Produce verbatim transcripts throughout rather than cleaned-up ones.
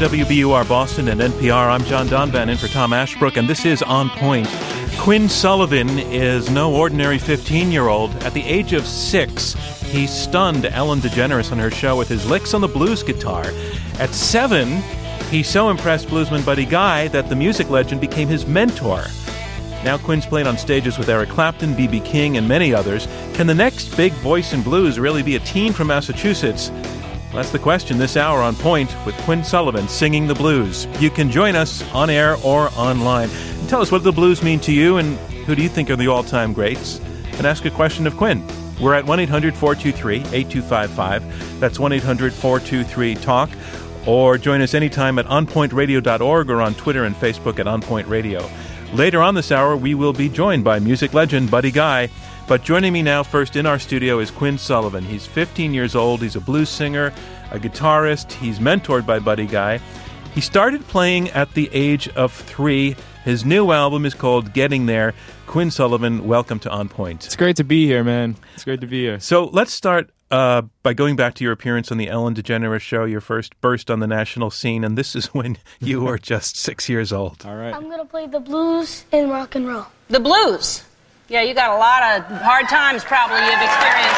W B U R Boston and N P R. I'm John Donvan in for Tom Ashbrook, and this is On Point. Quinn Sullivan is no ordinary fifteen-year-old. At the age of six, he stunned Ellen DeGeneres on her show with his licks on the blues guitar. At seven, he so impressed bluesman Buddy Guy that the music legend became his mentor. Now Quinn's played on stages with Eric Clapton, B B King, and many others. Can the next big voice in blues really be a teen from Massachusetts? Well, that's the question this hour on Point with Quinn Sullivan singing the blues. You can join us on air or online. And tell us what the blues mean to you and who do you think are the all-time greats? And ask a question of Quinn. We're at one eight hundred four two three eight two five five. That's one eight hundred four two three talk. Or join us anytime at on point radio dot org or on Twitter and Facebook at OnPoint Radio. Later on this hour, we will be joined by music legend Buddy Guy. But joining me now first in our studio is Quinn Sullivan. He's fifteen years old. He's a blues singer, a guitarist. He's mentored by Buddy Guy. He started playing at the age of three. His new album is called Getting There. Quinn Sullivan, welcome to On Point. It's great to be here, man. It's great to be here. So let's start uh, by going back to your appearance on the Ellen DeGeneres show, your first burst on the national scene, and this is when you were just six years old. All right. I'm going to play the blues and rock and roll. The blues? Yeah, you got a lot of hard times probably you've experienced.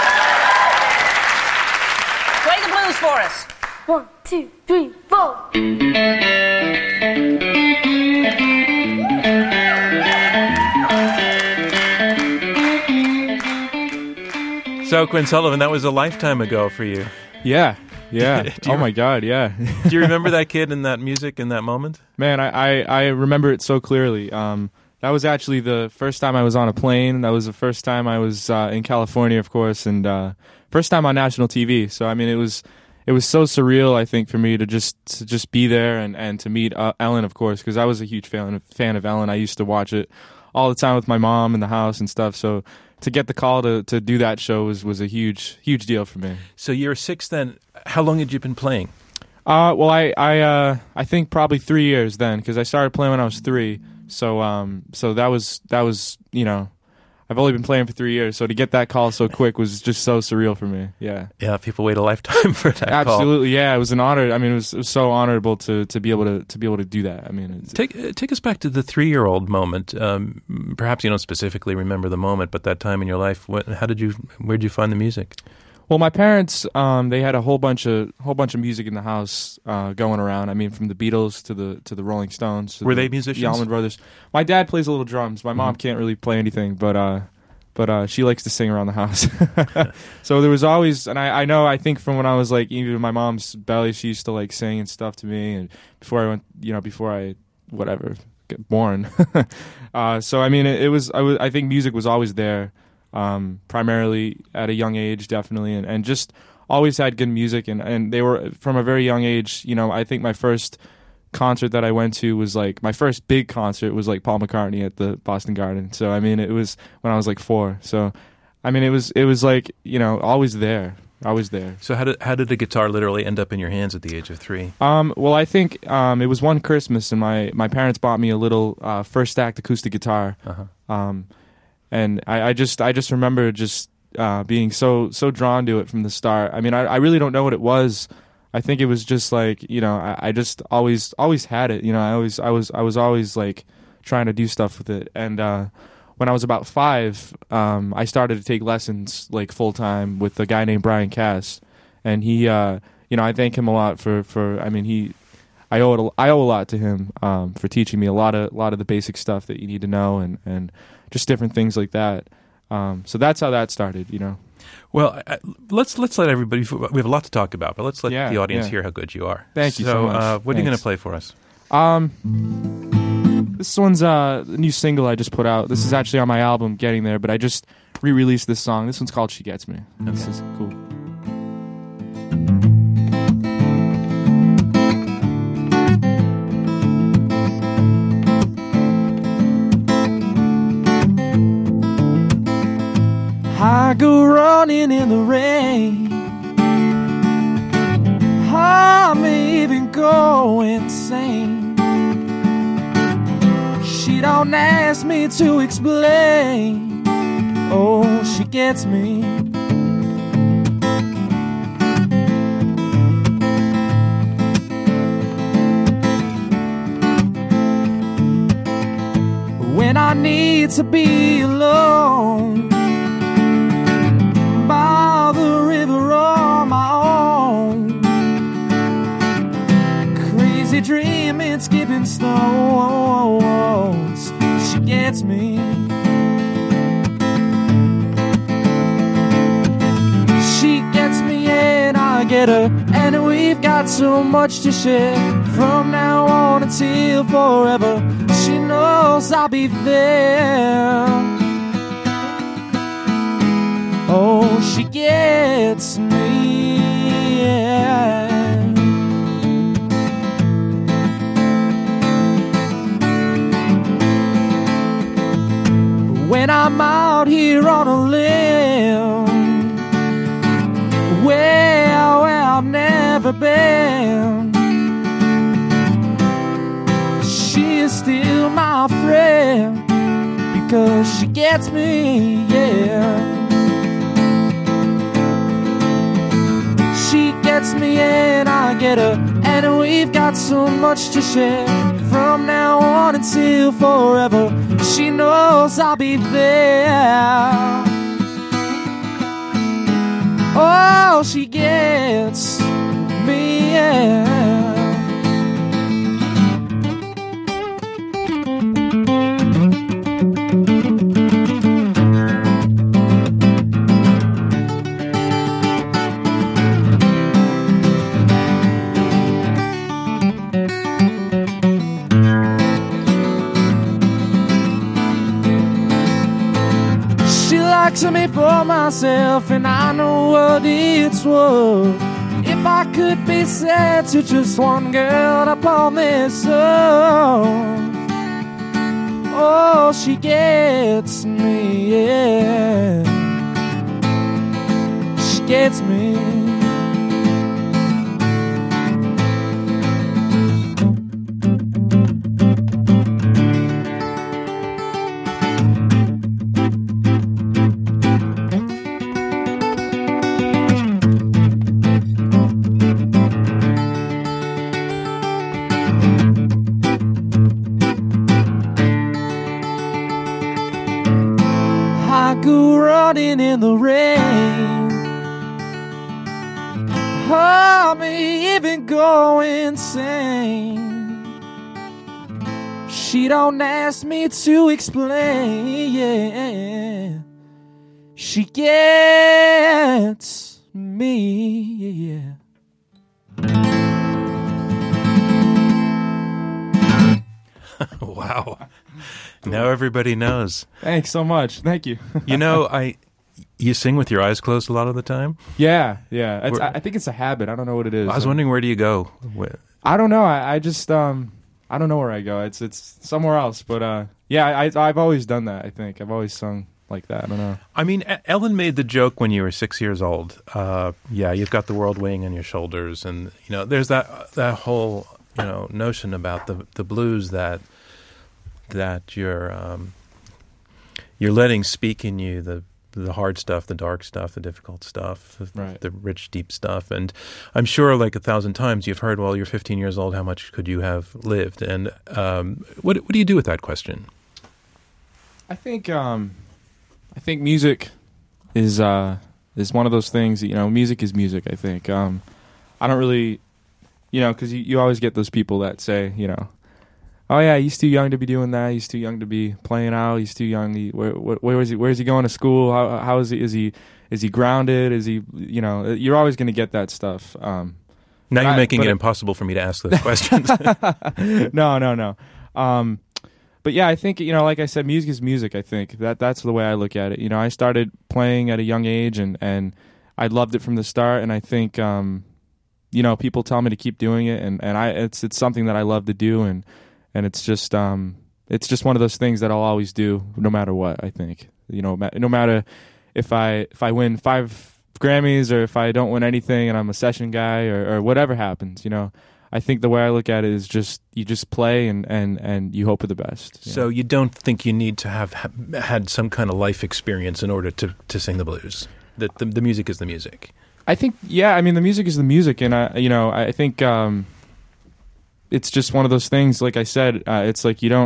Play the blues for us. One, two, three, four. So, Quinn Sullivan, that was a lifetime ago for you. Yeah, yeah. Do oh, you- my God, yeah. Do you remember that kid and that music in that moment? Man, I, I, I remember it so clearly. Um, that was actually the first time I was on a plane. That was the first time I was uh, in California, of course, and uh, first time on national T V. So, I mean, it was it was so surreal, I think, for me to just to just be there and, and to meet uh, Ellen, of course, because I was a huge fan of, fan of Ellen. I used to watch it all the time with my mom in the house and stuff. So to get the call to, to do that show was, was a huge, huge deal for me. So you were six then. How long had you been playing? Uh, well, I I, uh, I think probably three years then, because I started playing when I was three. So um, so that was that was you know, I've only been playing for three years. So to get that call so quick was just so surreal for me. Yeah. Yeah, people wait a lifetime for that call. Absolutely, yeah. It was an honor. I mean, it was, it was so honorable to, to be able to to be able to do that. I mean, it's, Take uh, take us back to the three-year-old moment. Um, perhaps you don't specifically remember the moment, but that time in your life, what, how did you, where did you find the music? well, my parents, um, they had a whole bunch of whole bunch of music in the house uh, going around. I mean, from the Beatles to the to the Rolling Stones. To Were the they musicians? The Allman Brothers. My dad plays a little drums. My mom Mhm. can't really play anything, but uh, but uh, she likes to sing around the house. So there was always, and I, I know, I think from when I was like even in my mom's belly, she used to like sing and stuff to me, and before I went, you know, before I whatever get born. uh, so I mean, it, it was I, was I think music was always there. Um, primarily at a young age, definitely, and, and just always had good music, and, and they were from a very young age. You know, I think my first concert that I went to was like my first big concert was like Paul McCartney at the Boston Garden. So I mean, it was when I was like four. So I mean, it was it was like, you know, always there, always there. So how did how did the guitar literally end up in your hands at the age of three? Um, well, I think um, it was one Christmas, and my, my parents bought me a little uh, first act acoustic guitar. Uh-huh. Um, and I, I just I just remember just uh, being so so drawn to it from the start. I mean, I, I really don't know what it was. I think it was just like, you know, I, I just always always had it. You know, I always I was I was always like trying to do stuff with it. And uh, when I was about five, um, I started to take lessons like full time with a guy named Brian Cass, and he, uh, you know, I thank him a lot for for. I mean, he. I owe it. A, I owe a lot to him um, for teaching me a lot of a lot of the basic stuff that you need to know, and, and just different things like that. Um, so that's how that started, you know. Well, I, let's let's let everybody. We have a lot to talk about, but let's let Yeah, the audience yeah. hear how good you are. Thank you so much. uh, what are you going Thanks. to play for us? Um, this one's uh, the new single I just put out. This is actually on my album, Getting There, but I just re-released this song. This one's called She Gets Me. This Okay. is cool. I go running in the rain. I may even go insane. She don't ask me to explain. Oh, she gets me. when I need to be alone by the river on my own, crazy dreaming, skipping stones. She gets me. She gets me and I get her, and we've got so much to share. From now on until forever, she knows I'll be there. Oh, she gets me, yeah. When I'm out here on a limb, where, where I've never been, she is still my friend, because she gets me, yeah. She gets me and I get her, and we've got so much to share. From now on until forever, she knows I'll be there. Oh, she gets me, yeah. To me for myself, and I know what it's worth. If I could be said to just one girl upon this earth, oh, she gets me, yeah. She gets me. In the rain, I may even go insane. She don't ask me to explain, yeah. She gets me, yeah. Wow. Now everybody knows. Thanks so much. Thank you. You know, I you sing with your eyes closed a lot of the time? Yeah, yeah. It's, Where, I think it's a habit. I don't know what it is. I was wondering, where do you go? Where? I don't know. I, I just um I don't know where I go. It's it's somewhere else. But uh yeah, I I've always done that. I think I've always sung like that. I don't know. I mean, Ellen made the joke when you were six years old. Uh, yeah, you've got the world weighing on your shoulders, and you know, there's that that whole you know notion about the the blues that that you're um, you're letting speak in you the the hard stuff, the dark stuff, the difficult stuff, the, right. the rich, deep stuff. And I'm sure, like a thousand times, you've heard, "Well, you're fifteen years old. How much could you have lived?" And um, what what do you do with that question? I think um, I think music is uh, is one of those things. You know, music is music. I think um, I don't really, you know, because you, you always get those people that say, you know, "Oh yeah, he's too young to be doing that. He's too young to be playing out. He's too young. He, where, where, where is he? Where is he going to school? How how is he? Is he is he grounded? Is he? You know, you're always going to get that stuff." Um, now you're I, making it it, impossible for me to ask those questions. no, no, no. Um, but yeah, I think you know, like I said, music is music. I think that that's the way I look at it. You know, I started playing at a young age, and and I loved it from the start. And I think um, you know, people tell me to keep doing it, and and I it's it's something that I love to do, and. And it's just, um, it's just one of those things that I'll always do, no matter what. I think, you know, no matter if I if I win five Grammys or if I don't win anything, and I'm a session guy or, or whatever happens. You know, I think the way I look at it is just you just play and, and, and you hope for the best. You so know? You don't think you need to have ha- had some kind of life experience in order to, to sing the blues? That the, the music is the music. I think, yeah. I mean, the music is the music, and I, you know, I think. Um, It's just one of those things, like I said, uh, it's like you don't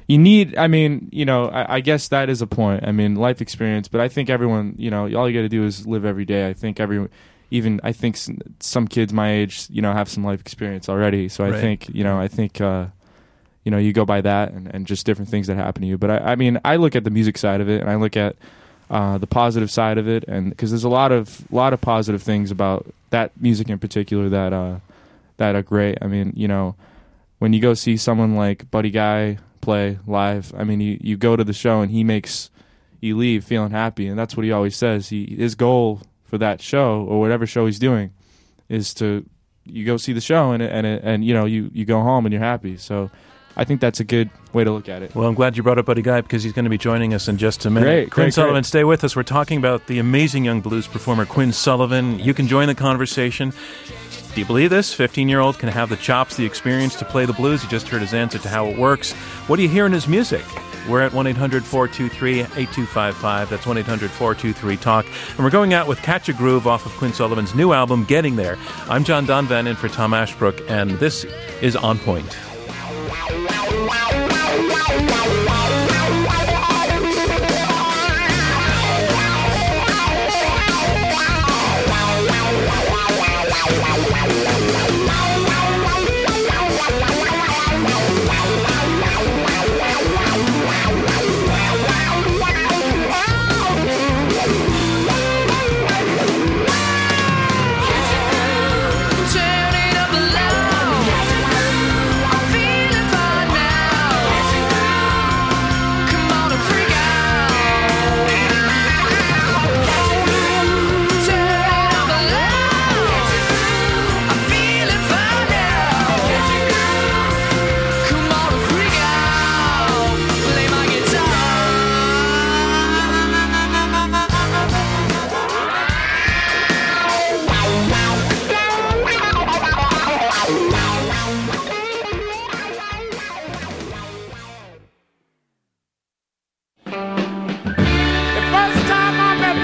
you need. I mean, you know, I, I guess that is a point. I mean, life experience. But I think everyone, you know, all you got to do is live every day. I think every, even I think s- some kids my age, you know, have some life experience already. So I Right. think, you know, I think. Uh, You know, you go by that and, and just different things that happen to you. But I, I mean, I look at the music side of it, and I look at uh, the positive side of it, and because there's a lot of lot of positive things about that music in particular that uh, that are great. I mean, you know, when you go see someone like Buddy Guy play live, I mean, you, you go to the show and he makes you leave feeling happy, and that's what he always says. He his goal for that show or whatever show he's doing is to you go see the show and and and you know you, you go home and you're happy. So. I think that's a good way to look at it. Well, I'm glad you brought up Buddy Guy because he's going to be joining us in just a minute. Great, Quinn great, Sullivan, great. stay with us. We're talking about the amazing young blues performer Quinn Sullivan. You can join the conversation. Do you believe this? fifteen-year-old can have the chops, the experience to play the blues. You just heard his answer to how it works. What do you hear in his music? We're at one eight hundred four two three eight two five five. That's one eight hundred four two three talk. And we're going out with Catch a Groove off of Quinn Sullivan's new album, Getting There. I'm John Donvan in for Tom Ashbrook, and this is On Point. Turn it up loud. I'm feeling fine now. Come on and freak out. Turn it up loud. I'm feeling fine now. Come on and freak out. Play my guitar. The first time I met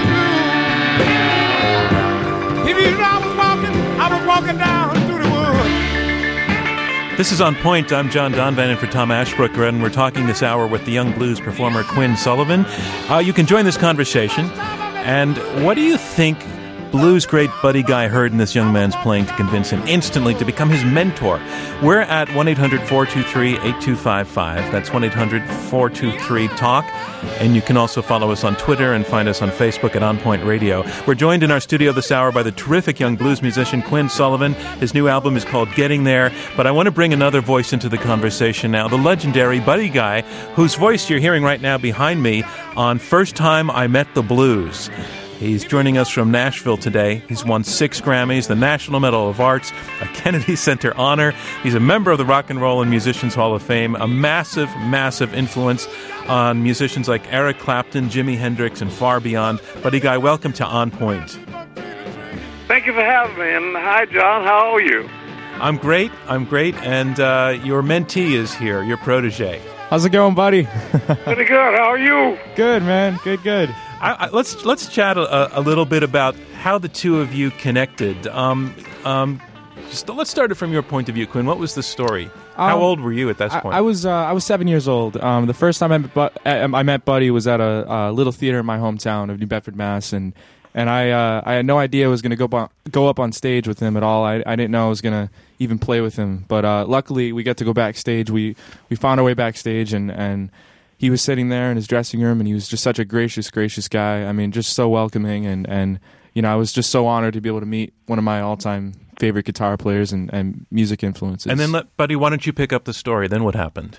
the blues, if you know I was walking, I was walking down through the woods. This is On Point. I'm John Donvan in for Tom Ashbrook, and we're talking this hour with the young blues performer Quinn Sullivan. Uh, you can join this conversation. And what do you think blues great Buddy Guy heard in this young man's playing to convince him instantly to become his mentor? We're at one eight hundred four two three eight two five five. That's one eight hundred four two three talk. And you can also follow us on Twitter and find us on Facebook at On Point Radio. We're joined in our studio this hour by the terrific young blues musician Quinn Sullivan. His new album is called Getting There. But I want to bring another voice into the conversation now, the legendary Buddy Guy, whose voice you're hearing right now behind me on First Time I Met the Blues. He's joining us from Nashville today. He's won six Grammys, the National Medal of Arts, a Kennedy Center honor. He's a member of the Rock and Roll and Musicians Hall of Fame, a massive, massive influence on musicians like Eric Clapton, Jimi Hendrix, and far beyond. Buddy Guy, welcome to On Point. Thank you for having me. And hi, John. How are you? I'm great. I'm great. And uh, your mentee is here, your protege. How's it going, buddy? Pretty good. How are you? Good, man. Good, good. I, I, let's let's chat a, a little bit about how the two of you connected. Um, um, just, let's start it from your point of view, Quinn. What was the story? How Um, old were you at that I, point? I was uh, I was seven years old. Um, the first time I met, Bu- I met Buddy was at a, a little theater in my hometown of New Bedford, Mass. And and I uh, I had no idea I was going to go bu- go up on stage with him at all. I, I didn't know I was going to even play with him. But uh, luckily, we got to go backstage. We we found our way backstage, and, and he was sitting there in his dressing room, and he was just such a gracious, gracious guy. I mean, just so welcoming, and, and you know, I was just so honored to be able to meet one of my all-time favorite guitar players and, and music influences. and then, let, Buddy, why don't you pick up the story? Then what happened?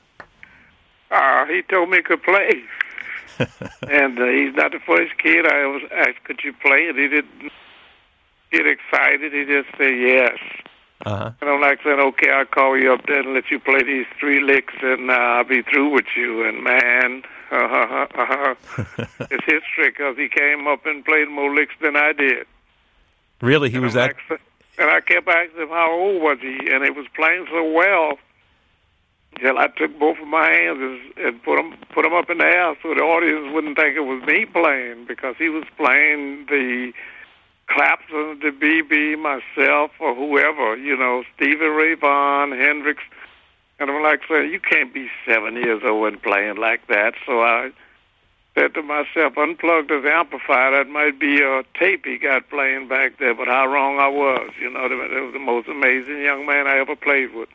Uh, he told me he could play. and uh, he's not the first kid I was asked, could you play? And he didn't get excited. He just said yes. Uh-huh. And I'm like saying, okay, I'll call you up there and let you play these three licks, and uh, I'll be through with you. And, man, uh-huh, uh-huh. It's history because he came up and played more licks than I did. Really? He And was I'm that... like, and I kept asking him how old was he, and he was playing so well until I took both of my hands and, and put them put them up in the air so the audience wouldn't think it was me playing, because he was playing the Clapton, the B B, myself, or whoever, you know, Stevie Ray Vaughan, Hendrix, And I'm like saying, you can't be seven years old and playing like that. So I said to myself, unplug this amplifier. That might be a tape he got playing back there, but how wrong I was. You know, it was the most amazing young man I ever played with.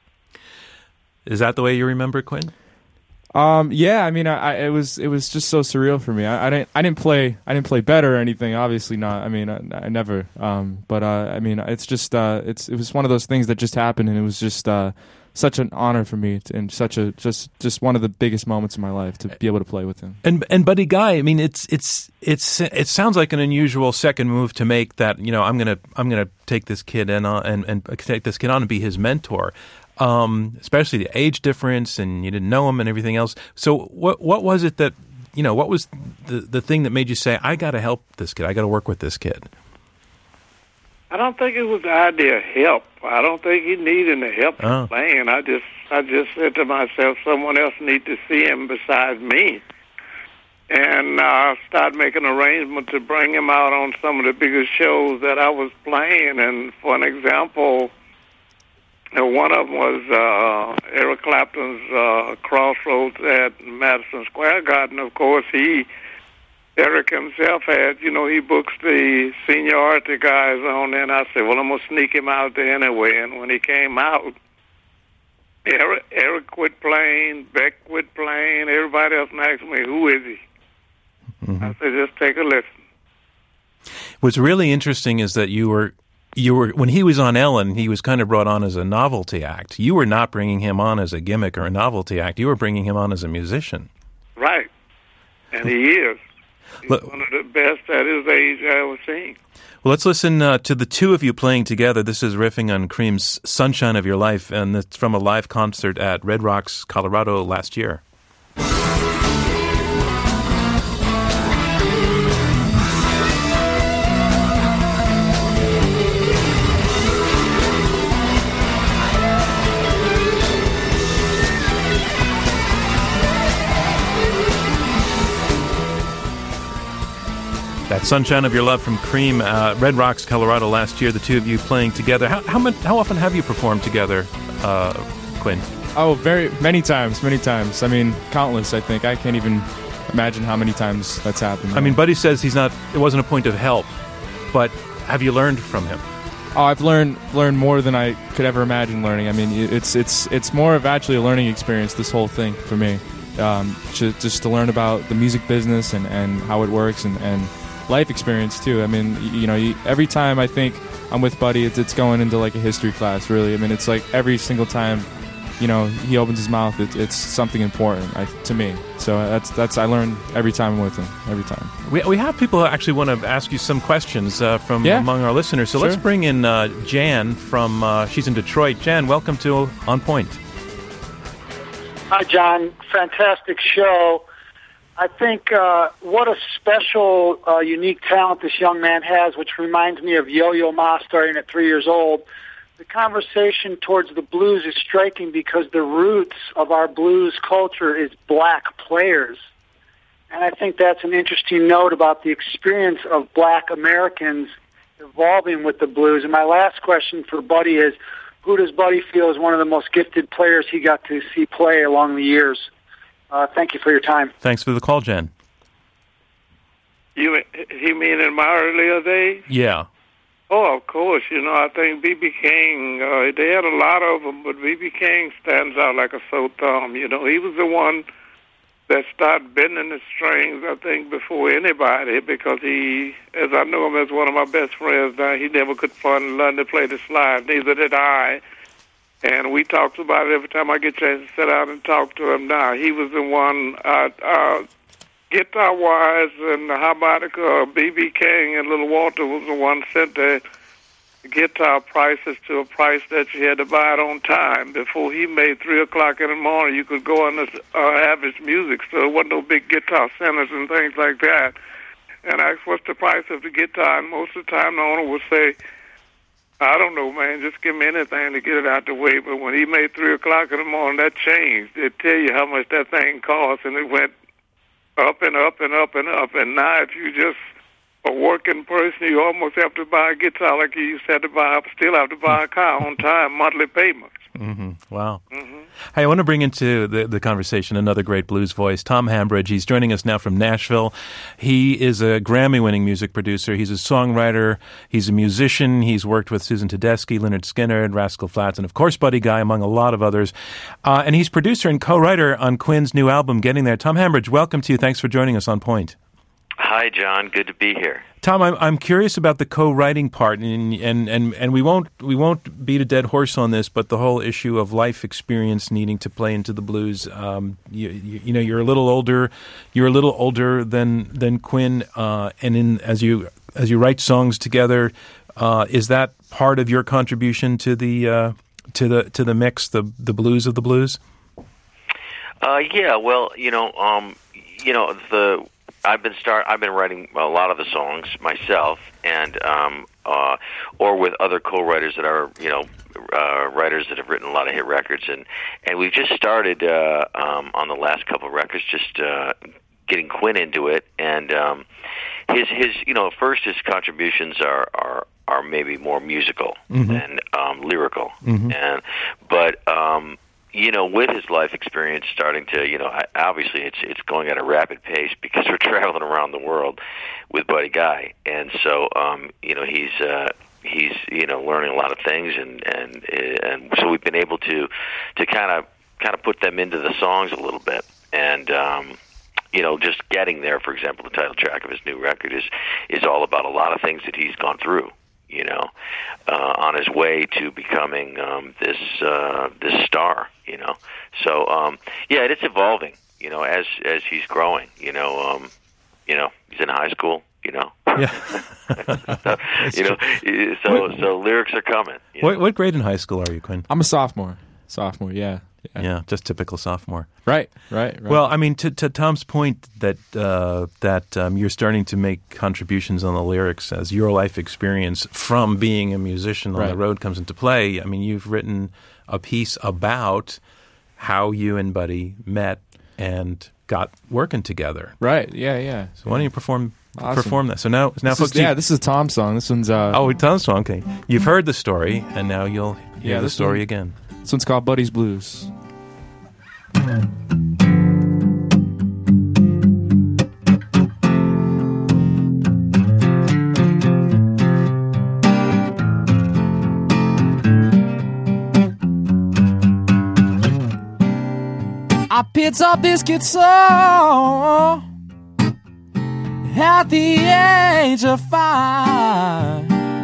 Is that the way you remember Quinn? Um, yeah, I mean, I, I, it was it was just so surreal for me. I, I didn't I didn't play I didn't play better or anything. Obviously not. I mean, I, I never. Um, but uh, I mean, it's just uh, it's it was one of those things that just happened, and it was just uh, such an honor for me, to, and such a just just one of the biggest moments of my life to be able to play with him. And and Buddy Guy, I mean, it's it's it's it sounds like an unusual second move to make. That you know, I'm gonna I'm gonna take this kid in uh, and and take this kid on and be his mentor. Um, especially the age difference, and you didn't know him and everything else. So what what was it that, you know, what was the, the thing that made you say, I got to help this kid, I got to work with this kid? I don't think it was the idea of help. I don't think he needed the help Oh. playing. I just I just said to myself, someone else needs to see him besides me. And I uh, started making arrangements to bring him out on some of the biggest shows that I was playing. And for an example, Uh, one of them was uh, Eric Clapton's uh, Crossroads at Madison Square Garden. Of course, he, Eric himself had, you know, he books the seniority guys on there. And I said, well, I'm going to sneak him out there anyway. And when he came out, Eric, Eric quit playing, Beck quit playing, everybody else asked me, who is he? Mm-hmm. I said, just take a listen. What's really interesting is that you were You were when he was on Ellen, he was kind of brought on as a novelty act. You were not bringing him on as a gimmick or a novelty act. You were bringing him on as a musician. Right, and he is. He's Look, one of the best at his age I ever seen. Well, let's listen uh, to the two of you playing together. This is riffing on Cream's "Sunshine of Your Life," and it's from a live concert at Red Rocks, Colorado last year. That "Sunshine of Your Love" from Cream, uh, Red Rocks, Colorado last year, the two of you playing together. How how, much, how often have you performed together, uh, Quinn? Oh, very many times, many times. I mean, countless, I think. I can't even imagine how many times that's happened. I mean, Buddy says he's not, it wasn't a point of help, but have you learned from him? Oh, I've learned learned more than I could ever imagine learning. I mean, it's it's it's more of actually a learning experience, this whole thing, for me. Um, to, just to learn about the music business and, and how it works, and, and life experience too. I mean, you know, you, every time I think I'm with Buddy, it's, it's going into like a history class, really. I mean, it's like every single time, you know, he opens his mouth, it, it's something important I, to me. So that's that's I learn every time I'm with him, every time. We we have people who actually want to ask you some questions uh, from yeah. among our listeners. So sure. let's bring in uh, Jan from, uh, she's in Detroit. Jan, welcome to On Point. Hi, John. Fantastic show. I think uh, what a special, uh, unique talent this young man has, which reminds me of Yo-Yo Ma starting at three years old. The conversation towards the blues is striking because the roots of our blues culture is black players. And I think that's an interesting note about the experience of black Americans evolving with the blues. And my last question for Buddy is, who does Buddy feel is one of the most gifted players he got to see play along the years? Uh, thank you for your time. Thanks for the call, Jan. You, you mean in my earlier days? Yeah. Oh, of course. You know, I think B B King, uh, they had a lot of them, but B B King stands out like a sore thumb. You know, he was the one that started bending the strings, I think, before anybody, because he, as I know him as one of my best friends now, he never could fun learn to play the slide. Neither did I. And we talked about it every time I get a chance to sit down and talk to him now. He was the one, uh, uh, guitar-wise and the harmonica, B B King and Little Walter was the one sent the guitar prices to a price that you had to buy it on time. Before he made three o'clock in the morning, you could go on this uh, average music store. There wasn't no big guitar centers and things like that. And I asked, what's the price of the guitar? And most of the time the owner would say, I don't know, man, just give me anything to get it out the way. But when he made three o'clock in the morning, that changed. They'd tell you how much that thing cost, and it went up and up and up and up. And now if you just a working person, you almost have to buy a guitar like you used to have to buy, still have to buy a car on time, monthly payments. Mm-hmm. Wow. Mm-hmm. Hey, I want to bring into the, the conversation another great blues voice, Tom Hambridge. He's joining us now from Nashville. He is a Grammy-winning music producer. He's a songwriter. He's a musician. He's worked with Susan Tedeschi, Lynyrd Skynyrd, Rascal Flatts, and of course Buddy Guy, among a lot of others. Uh, and he's producer and co-writer on Quinn's new album, Getting There. Tom Hambridge, welcome to you. Thanks for joining us on Point. Hi, John. Good to be here. Tom, I'm I'm curious about the co-writing part, and and, and, and we won't we won't beat a dead horse on this, but the whole issue of life experience needing to play into the blues. Um, you, you, you know, you're a little older, you're a little older than than Quinn, uh, and in as you as you write songs together, uh, is that part of your contribution to the uh, to the to the mix, the the blues of the blues? Uh, yeah. Well, you know, um, you know the. I've been start. I've been writing a lot of the songs myself, and um, uh, or with other co-writers that are, you know, uh, writers that have written a lot of hit records, and and we've just started uh, um, on the last couple of records, just uh, getting Quinn into it, and um, his his you know first his contributions are are. are maybe more musical mm-hmm. than um, lyrical, mm-hmm. and but. Um, You know, with his life experience starting to, you know, obviously it's it's going at a rapid pace because we're traveling around the world with Buddy Guy, and so um, you know he's uh, he's you know learning a lot of things, and and and so we've been able to to kind of kind of put them into the songs a little bit, and um, you know just getting there. For example, the title track of his new record is is all about a lot of things that he's gone through. You know, uh, on his way to becoming um, this uh, this star. You know, so um, yeah, it's evolving. You know, as as he's growing. You know, um, you know, he's in high school. You know, yeah. so, you know, so what, so lyrics are coming. You what know? what grade in high school are you, Quinn? I'm a sophomore. Sophomore, yeah. Yeah, yeah just typical sophomore. Right, right, right. Well, I mean, to, to Tom's point that uh, that um, you're starting to make contributions on the lyrics as your life experience from being a musician on right. the road comes into play. I mean, you've written a piece about how you and Buddy met and got working together. Right, yeah, yeah. So why don't you perform awesome. perform that? So now, now this folks, is, yeah, you, this is a Tom song. This one's uh, oh, Tom's song. Okay, you've heard the story, and now you'll hear yeah, the story one, again. This one's called Buddy's Blues. I picked up this guitar at the age of five.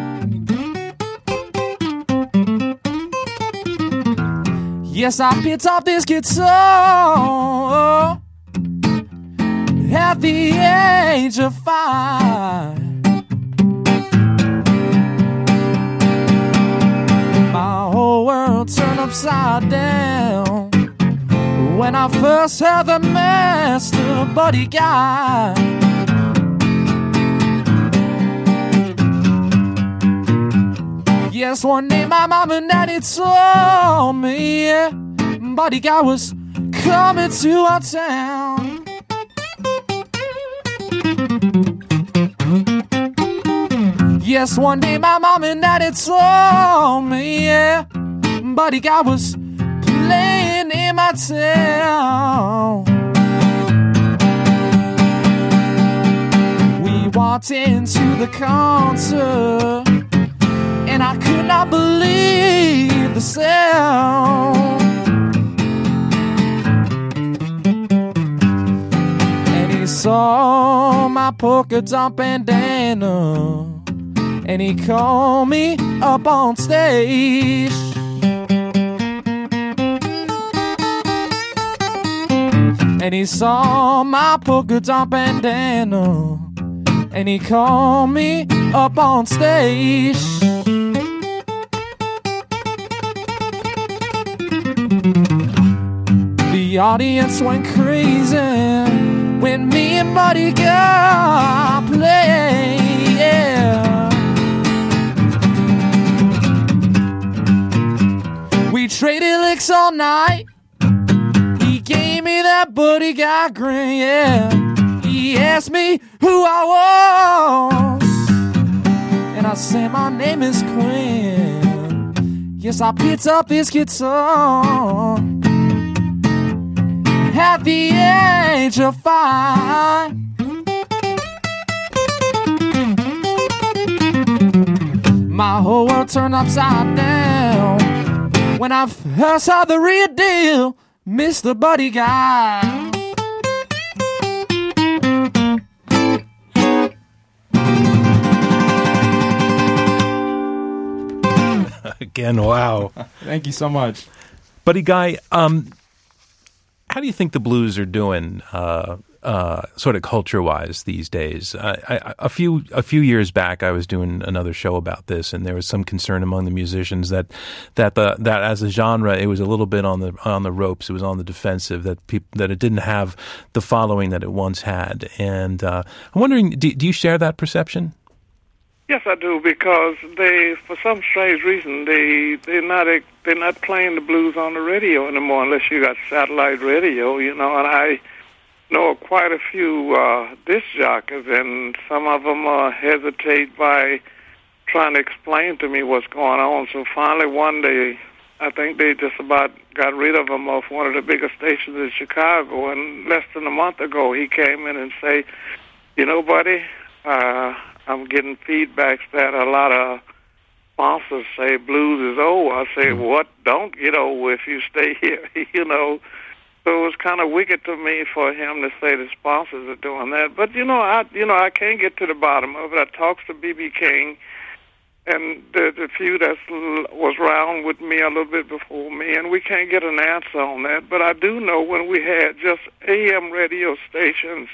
Yes, I picked up this guitar at the age of five. My whole world turned upside down when I first heard the master Buddy Guy. Yes, one day my mom and daddy told me yeah, Buddy Guy was coming to our town. Yes, one day my mom and daddy told me yeah, Buddy Guy was playing in my town. We walked into the concert and I could not believe the sound. And he saw my polka dot bandana and he called me up on stage. And he saw my polka dot bandana and he called me up on stage. The audience went crazy when me and Buddy Guy played, yeah. We traded licks all night. He gave me that Buddy Guy grin, yeah. He asked me who I was, and I said my name is Quinn. Yes, I picked up this guitar at the age of five. My whole world turned upside down when I first saw the real deal, Mister Buddy Guy. Again, wow. Thank you so much. Buddy Guy, um, how do you think the blues are doing uh, uh, sort of culture-wise these days? I, I, a few a few years back, I was doing another show about this, and there was some concern among the musicians that that the that as a genre, it was a little bit on the on the ropes. It was on the defensive. That people that it didn't have the following that it once had. And uh, I'm wondering, do, do you share that perception? Yes, I do, because they, for some strange reason, they they're not they're not playing the blues on the radio anymore unless you got satellite radio, you know. And I know quite a few uh, disc jockeys, and some of them uh, hesitate by trying to explain to me what's going on. So finally, one day, I think they just about got rid of him off one of the biggest stations in Chicago. And less than a month ago, he came in and say, "You know, buddy, uh, I'm getting feedbacks that a lot of sponsors say blues is over." I say, "What don't get over if you stay here?" you know. So it was kind of wicked to me for him to say the sponsors are doing that. But you know, I you know I can't get to the bottom of it. I talked to B B King, and the, the few that was around with me a little bit before me, and we can't get an answer on that. But I do know when we had just A M radio stations,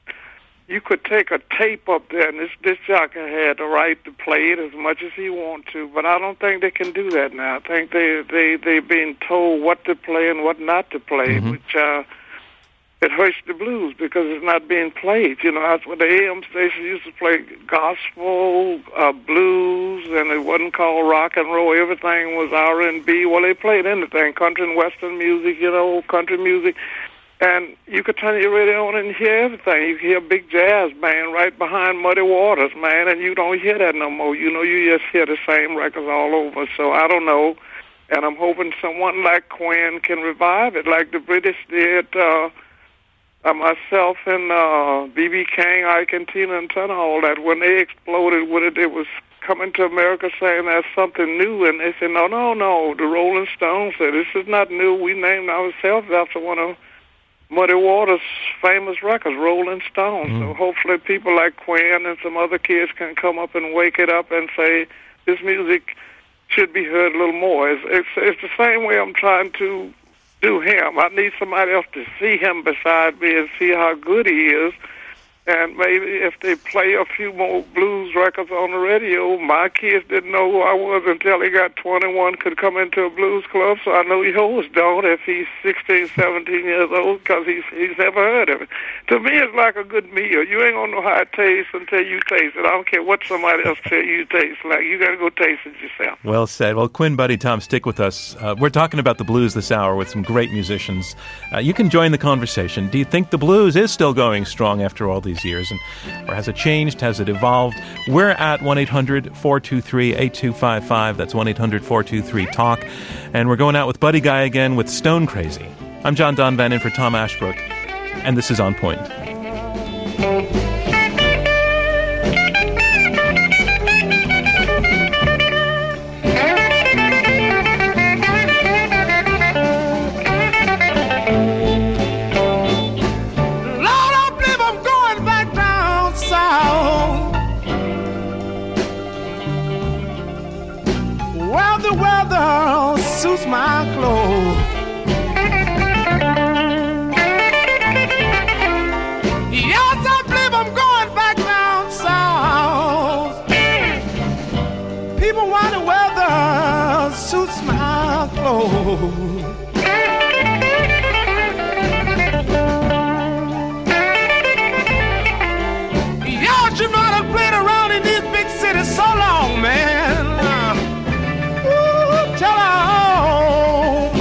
you could take a tape up there, and this this jockey had the right to play it as much as he wanted to. But I don't think they can do that now. I think they they they're being told what to play and what not to play, mm-hmm. which uh, it hurts the blues because it's not being played. You know, that's what the A M station used to play: gospel, uh, blues, and it wasn't called rock and roll. Everything was R and B. Well, they played anything, country and western music, you know, country music. And you could turn your radio on and hear everything. You hear a big jazz band right behind Muddy Waters, man, and you don't hear that no more. You know, you just hear the same records all over. So I don't know. And I'm hoping someone like Quinn can revive it, like the British did. Uh, uh, myself and uh, B B King, Ike and Tina and Turner, all that. When they exploded with it, it was coming to America saying that's something new. And they said, no, no, no. The Rolling Stones said, this is not new. We named ourselves after one of Muddy Waters' famous records, Rolling Stones. Mm. So hopefully people like Quinn and some other kids can come up and wake it up and say this music should be heard a little more. It's, it's, it's the same way I'm trying to do him. I need somebody else to see him beside me and see how good he is. And maybe if they play a few more blues records on the radio, my kids didn't know who I was until he got twenty-one, could come into a blues club, so I know yours don't if he's sixteen, seventeen years old, because he's, he's never heard of it. To me, it's like a good meal. You ain't going to know how it tastes until you taste it. I don't care what somebody else tell you it tastes like. You got to go taste it yourself. Well said. Well, Quinn, Buddy, Tom, stick with us. Uh, we're talking about the blues this hour with some great musicians. Uh, you can join the conversation. Do you think the blues is still going strong after all these years? And, or has it changed? Has it evolved? We're at one eight hundred four two three eight two five five. That's one eight hundred four two three talk. And we're going out with Buddy Guy again with Stone Crazy. I'm John Donvan in for Tom Ashbrook, and this is On Point. Suits my clothes. Yes, I believe I'm going back down south. People want the weather suits my clothes. Y'all should not have played around in these big cities so long, man. Tell her home.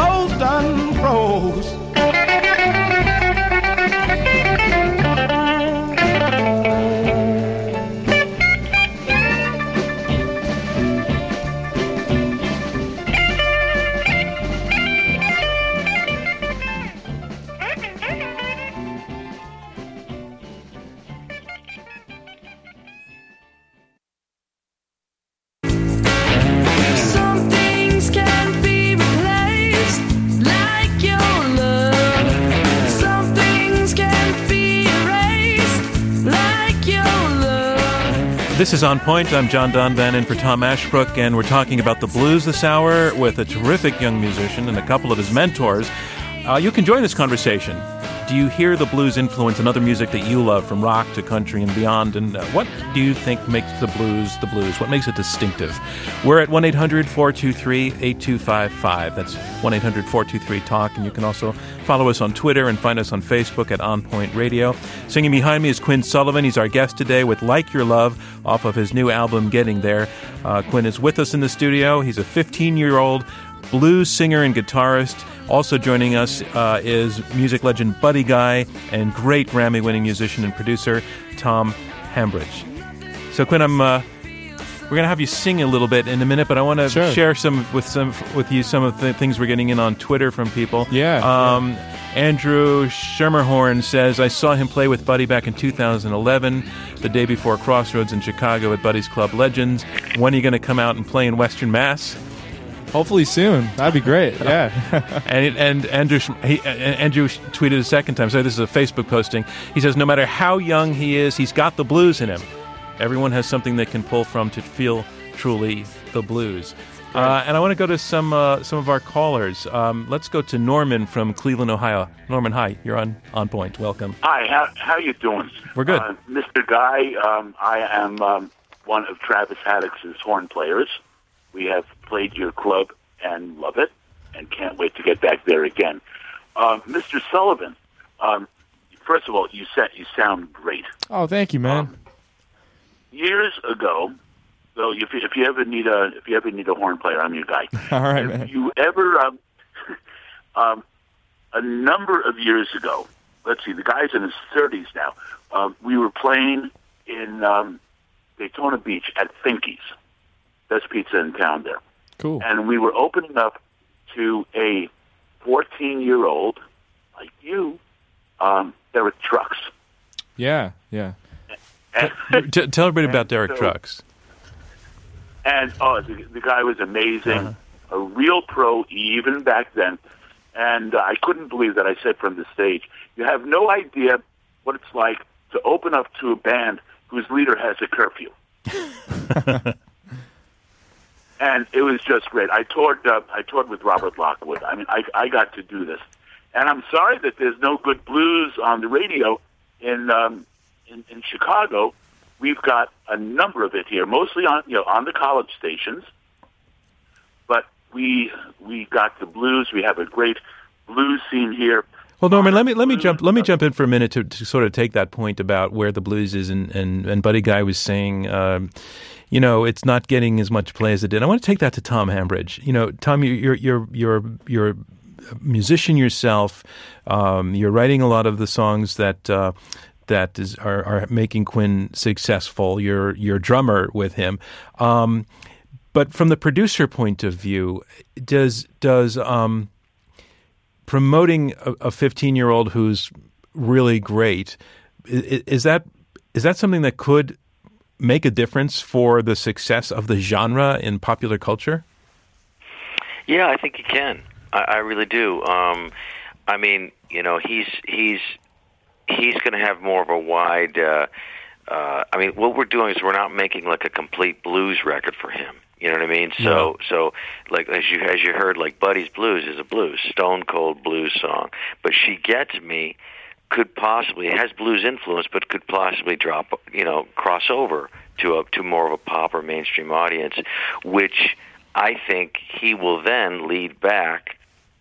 This is On Point. I'm John Donvan in for Tom Ashbrook, and we're talking about the blues this hour with a terrific young musician and a couple of his mentors. Uh, you can join this conversation. Do you hear the blues influence in other music that you love, from rock to country and beyond? And uh, what do you think makes the blues the blues? What makes it distinctive? We're at one eight hundred four two three eight two five five. That's one eight hundred four two three talk. And you can also follow us on Twitter and find us on Facebook at On Point Radio. Singing behind me is Quinn Sullivan. He's our guest today with Like Your Love off of his new album, Getting There. Uh, Quinn is with us in the studio. He's a fifteen-year-old blues singer and guitarist. Also joining us uh, is music legend Buddy Guy and great Grammy-winning musician and producer Tom Hambridge. So, Quinn, I'm uh, we're going to have you sing a little bit in a minute, but I want to Sure. share some with some with you some of the things we're getting in on Twitter from people. Yeah, Um, Andrew Schermerhorn says, I saw him play with Buddy back in two thousand eleven, the day before Crossroads in Chicago at Buddy's Club Legends. When are you going to come out and play in Western Mass? Hopefully soon. That'd be great. Yeah. and and Andrew he, uh, Andrew tweeted a second time. So this is a Facebook posting. He says, no matter how young he is, he's got the blues in him. Everyone has something they can pull from to feel truly the blues. Uh, and I want to go to some uh, some of our callers. Um, let's go to Norman from Cleveland, Ohio. Norman, hi. You're on On Point. Welcome. Hi. How how you doing? We're good. Uh, Mister Guy, um, I am um, one of Travis Haddock's horn players. We have played your club and love it, and can't wait to get back there again. Uh, Mister Sullivan, um, first of all, you said you sound great. Oh, thank you, man. Um, years ago, so if you, if you ever need a if you ever need a horn player, I'm your guy. All right, if man. you ever um, um, a number of years ago, let's see, the guy's in his thirties now. Um, we were playing in um, Daytona Beach at Finky's. Best pizza in town there. Cool. And we were opening up to a fourteen-year-old, like you, um, Derek Trucks. Yeah, yeah. And, T- tell everybody about Derek so- Trucks. and oh, the, the guy was amazing, Uh-huh. a real pro even back then. And uh, I couldn't believe that I said from the stage, you have no idea what it's like to open up to a band whose leader has a curfew. And it was just great. I toured. Uh, I toured with Robert Lockwood. I mean, I, I got to do this, and I'm sorry that there's no good blues on the radio in um, in, in Chicago. We've got a number of it here, mostly on you know on the college stations. But we we got the blues. We have a great blues scene here. Well, Norman, let me let me jump let me jump in for a minute to, to sort of take that point about where the blues is, and, and, and Buddy Guy was saying, um, you know, it's not getting as much play as it did. I want to take that to Tom Hambridge. You know, Tom, you're you're you're you're a musician yourself. Um, you're writing a lot of the songs that uh, that is are, are making Quinn successful. You're you're a drummer with him. Um, but from the producer point of view, does does um, promoting a fifteen-year-old who's really great, is, is that is that something that could make a difference for the success of the genre in popular culture? Yeah, I think he can. I, I really do. Um, I mean, you know, he's he's he's going to have more of a wide. Uh, uh, I mean, what we're doing is we're not making like a complete blues record for him. You know what I mean? So, Yeah. so like as you as you heard, like Buddy's Blues is a blues, stone cold blues song. But She Gets Me could possibly it has blues influence, but could possibly drop, you know, cross over to a to more of a pop or mainstream audience, which I think he will then lead back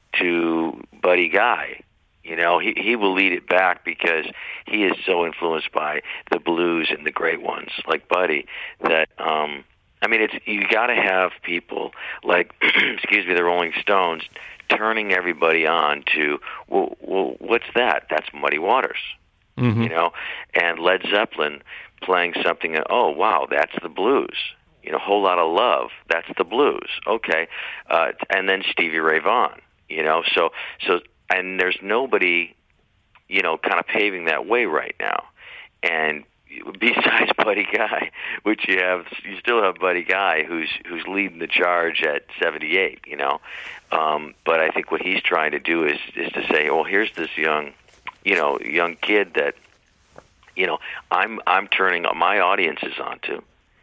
to Buddy Guy. You know, he he will lead it back because he is so influenced by the blues and the great ones like Buddy that. um I mean, it's you got to have people like, excuse me, the Rolling Stones turning everybody on to, well, well what's that? That's Muddy Waters, Mm-hmm. you know, and Led Zeppelin playing something. Oh, wow, that's the blues. You know, Whole Lot of Love, that's the blues. Okay, uh, and then Stevie Ray Vaughan. You know, so so, and there's nobody, you know, kind of paving that way right now, and. Besides Buddy Guy, which you have, you still have Buddy Guy, who's who's leading the charge at seventy-eight. You know, um, but I think what he's trying to do is is to say, well, here's this young, you know, young kid that, you know, I'm I'm turning my audiences onto,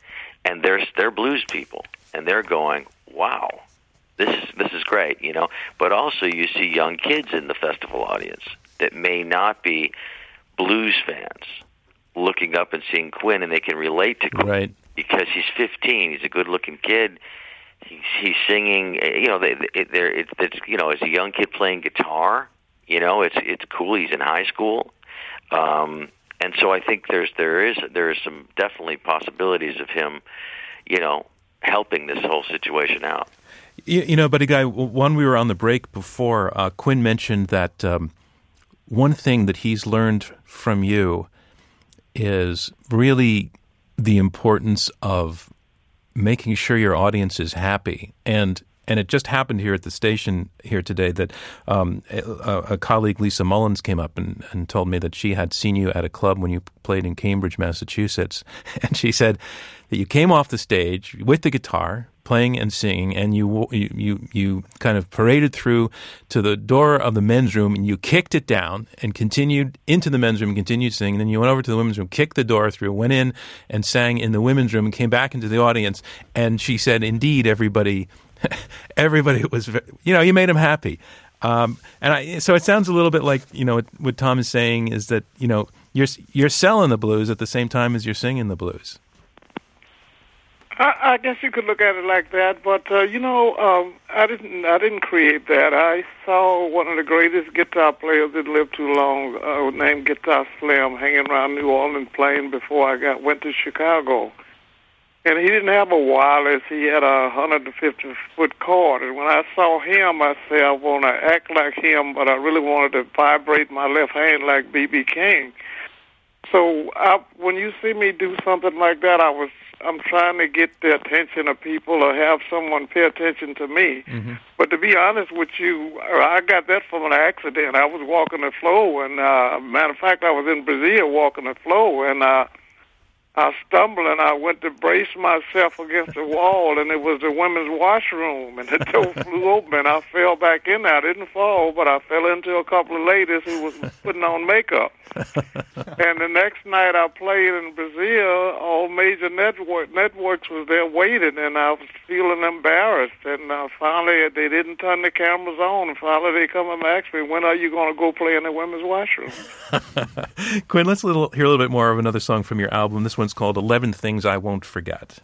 and they're they're blues people, and they're going, wow, this is this is great, you know. But also, you see young kids in the festival audience that may not be blues fans looking up and seeing Quinn, and they can relate to Quinn right. because he's fifteen. He's a good-looking kid. He's he's singing. You know, they, it, they're, it's, it's you know, as a young kid playing guitar. You know, it's it's cool. He's in high school, um, and so I think there's there is there is some definitely possibilities of him, you know, helping this whole situation out. You, you know, Buddy Guy, when we were on the break before, uh, Quinn mentioned that um, one thing that he's learned from you is really the importance of making sure your audience is happy. And and it just happened here at the station here today that um, a, a colleague, Lisa Mullins, came up and, and told me that she had seen you at a club when you played in Cambridge, Massachusetts. And she said that you came off the stage with the guitar, playing and singing, and you you you, you kind of paraded through to the door of the men's room, and you kicked it down and continued into the men's room and continued singing. And then you went over to the women's room, kicked the door through, went in and sang in the women's room, and came back into the audience. And she said, indeed, everybody, everybody was, you know, you made them happy. Um, and I, so it sounds a little bit like, you know, what, what Tom is saying is that, you know, you're you're selling the blues at the same time as you're singing the blues. I, I guess you could look at it like that, but uh, you know, um, I didn't. I didn't create that. I saw one of the greatest guitar players that lived too long, uh, named Guitar Slim, hanging around New Orleans playing before I got went to Chicago, and he didn't have a wireless. He had a hundred and fifty foot cord, and when I saw him, I said, I want to act like him, but I really wanted to vibrate my left hand like B B King. So I, when you see me do something like that, I was. I'm trying to get the attention of people or have someone pay attention to me. Mm-hmm. But to be honest with you, I got that from an accident. I was walking the floor, and uh, matter of fact, I was in Brazil walking the floor, and uh, I stumbled, and I went to brace myself against the wall, and it was the women's washroom, and the door flew open, and I fell back in there. I didn't fall, but I fell into a couple of ladies who was putting on makeup. And the next night I played in Brazil, all major network networks was there waiting, and I was feeling embarrassed. And uh, finally, they didn't turn the cameras on, and finally they come and ask me, when are you going to go play in the women's washroom? Quinn, let's little, hear a little bit more of another song from your album. This one's called eleven Things I Won't Forget.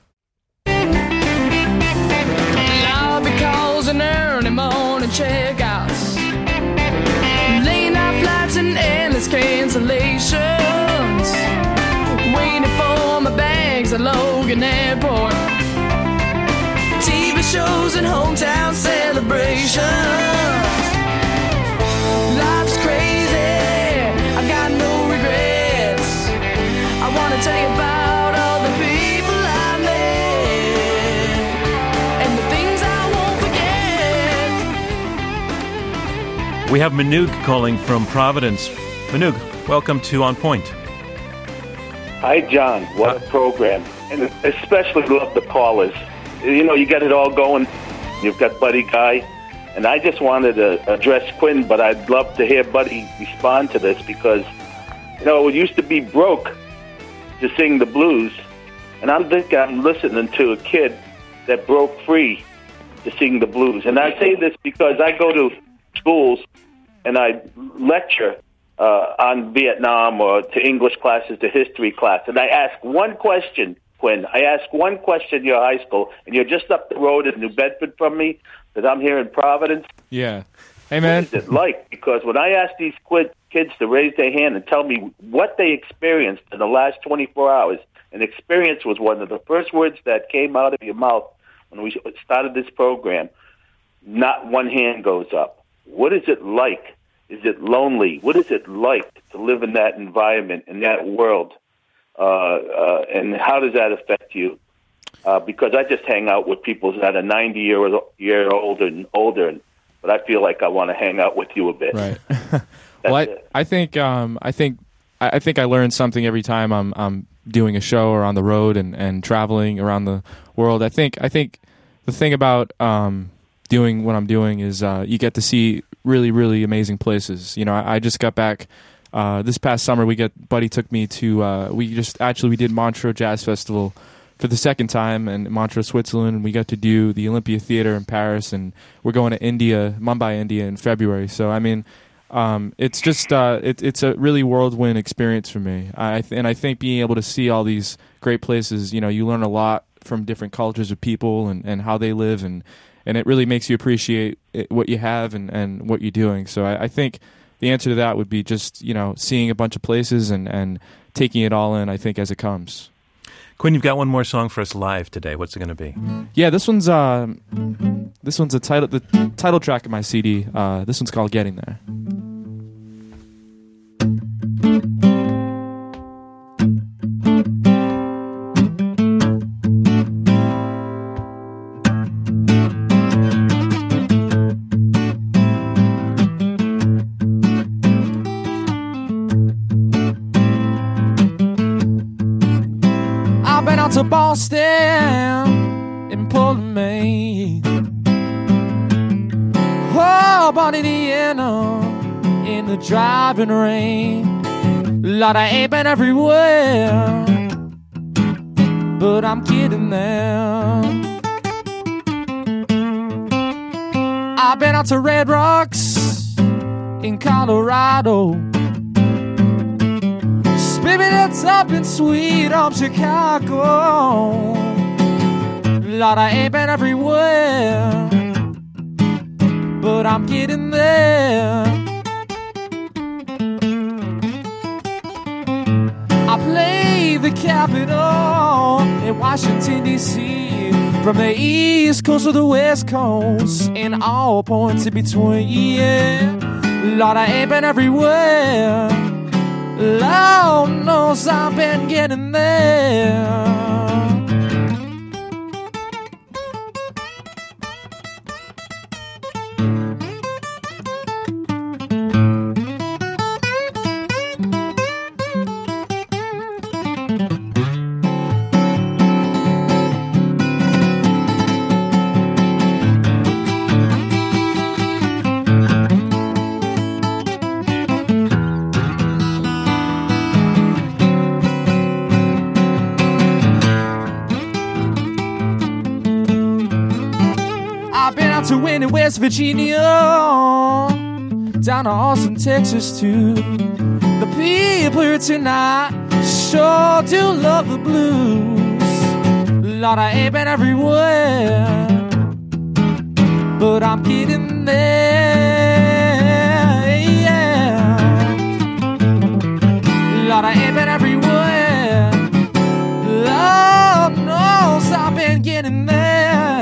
Lobby calls and early morning checkouts, late night flights and endless cancellations, waiting for my bags at Logan Airport, T V shows and hometown celebrations. Life's crazy, I got no regrets. I want to tell you about all the people I met and the things I won't forget. We have Manoog calling from Providence. Manoog, welcome to On Point. Hi, John. What uh, a program. And especially love the callers. You know, you got it all going. You've got Buddy Guy. And I just wanted to address Quinn, but I'd love to hear Buddy respond to this because, you know, it used to be broke to sing the blues. And I'm think I'm listening to a kid that broke free to sing the blues. And I say this because I go to schools and I lecture uh, on Vietnam or to English classes, to history class. And I ask one question, Quinn. I ask one question in your high school, and you're just up the road in New Bedford from me, because I'm here in Providence. Yeah. Hey, man. What is it like? Because when I ask these kids to raise their hand and tell me what they experienced in the last twenty-four hours, and experience was one of the first words that came out of your mouth when we started this program, not one hand goes up. What is it like? Is it lonely? What is it like to live in that environment, in that world? Uh, uh, and how does that affect you? Uh, because I just hang out with people that are ninety years year old and older, but I feel like I want to hang out with you a bit. Right. well, I, I think um, I think I, I think I learn something every time I'm I'm doing a show or on the road and, and traveling around the world. I think I think the thing about um, doing what I'm doing is uh, you get to see really really amazing places. You know, I, I just got back. Uh, this past summer, we get Buddy took me to. Uh, we just actually we did Montreux Jazz Festival for the second time in Montreux, Switzerland. And we got to do the Olympia Theater in Paris, and we're going to India, Mumbai, India, in February. So I mean, um, it's just uh, it, it's a really whirlwind experience for me. I th- and I think being able to see all these great places, you know, you learn a lot from different cultures of people and, and how they live, and, and it really makes you appreciate it, what you have and, and what you're doing. So I, I think the answer to that would be just, you know, seeing a bunch of places and, and taking it all in, I think, as it comes. Quinn, you've got one more song for us live today. What's it going to be? Yeah, this one's uh, this one's a title the title track of my C D. Uh, this one's called Getting There. To Boston and Portland, Maine. Oh, on Indiana in the driving rain. Lord, I ain't been everywhere, but I'm getting there. I've been out to Red Rocks in Colorado. Baby, that's up in sweet home Chicago. Lord, I ain't been everywhere, but I'm getting there. I play the Capitol in Washington, D C, from the East Coast to the West Coast, and all points in between. Yeah. Lord, I ain't been everywhere. Lord knows I've been getting there. To win in West Virginia, down to Austin, Texas too. The people here tonight sure do love the blues. Lord, I ain't been everywhere, but I'm getting there. Yeah. Lord, I ain't been everywhere. Lord knows I've been getting there.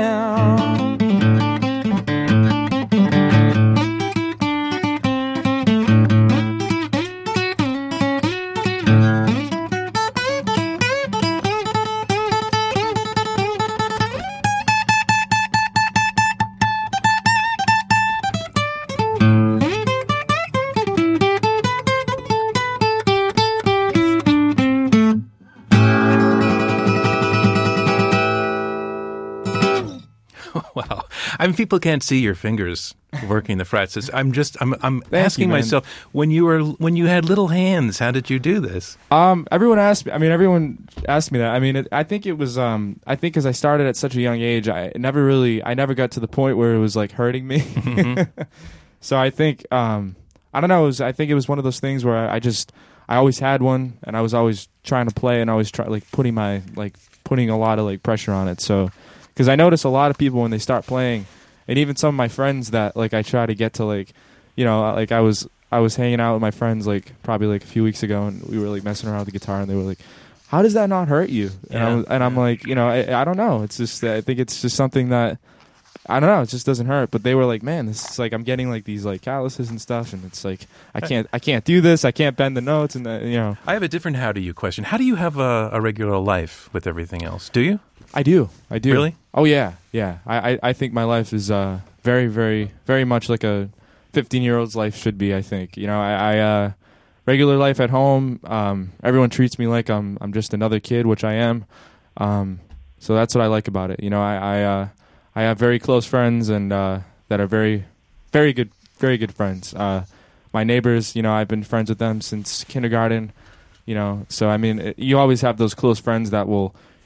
Wow. I mean, people can't see your fingers working the frets. It's, I'm just, I'm, I'm asking you, myself, when you were, when you had little hands, how did you do this? Um, everyone asked me. I mean, everyone asked me that. I mean, it, I think it was. Um, I think because I started at such a young age, I never really, I never got to the point where it was like hurting me. Mm-hmm. So I think, um, I don't know. It was, I think it was one of those things where I, I just, I always had one, and I was always trying to play, and always try like putting my like putting a lot of like pressure on it. So. Because I notice a lot of people when they start playing, and even some of my friends that like I try to get to like, you know, like I was I was hanging out with my friends like probably like a few weeks ago, and we were like messing around with the guitar, and they were like, "How does that not hurt you?" And, Yeah. I was, and I'm like, you know, I, I don't know. It's just I think it's just something that I don't know. It just doesn't hurt. But they were like, "Man, this is like I'm getting like these like calluses and stuff, and it's like I can't I can't do this. I can't bend the notes, and the, you know." I have a different how do you question. How do you have a, a regular life with everything else? Do you? I do. I do. Really? Oh yeah, yeah. I, I, I think my life is uh, very, very, very much like a fifteen-year-old's life should be. I think. You know, I, I uh, regular life at home. Um, everyone treats me like I'm I'm just another kid, which I am. Um, so that's what I like about it. You know, I I, uh, I have very close friends and uh, that are very, very good, very good friends. Uh, my neighbors, you know, I've been friends with them since kindergarten. You know, so I mean, it, you always have those close friends that will.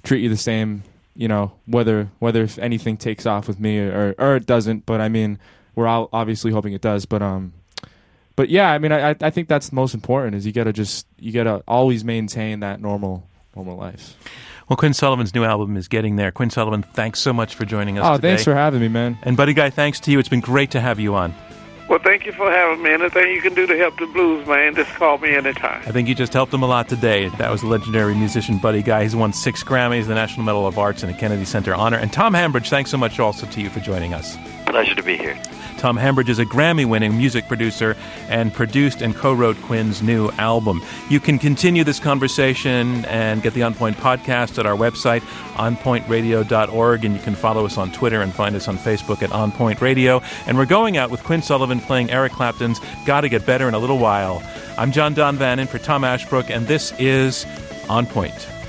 treat you the same, you know, whether whether if anything takes off with me or or it doesn't. But I mean, we're all obviously hoping it does. But um, but yeah, I mean, I I think that's most important is you gotta just you gotta always maintain that normal normal life. Well, Quinn Sullivan's new album is getting there. Quinn Sullivan, thanks so much for joining us oh, today. Thanks for having me, man. And Buddy Guy, thanks to you. It's been great to have you on. Well, thank you for having me. Anything you can do to help the blues, man, just call me anytime. I think you just helped them a lot today. That was the legendary musician Buddy Guy. He's won six Grammys, the National Medal of Arts, and a Kennedy Center honor. And Tom Hambridge, thanks so much also to you for joining us. Pleasure to be here. Tom Hambridge is a Grammy-winning music producer and produced and co-wrote Quinn's new album. You can continue this conversation and get the On Point podcast at our website, on point radio dot org, and you can follow us on Twitter and find us on Facebook at On Point Radio. And we're going out with Quinn Sullivan playing Eric Clapton's Gotta Get Better in a Little While. I'm John Donvan in for Tom Ashbrook, and this is On Point.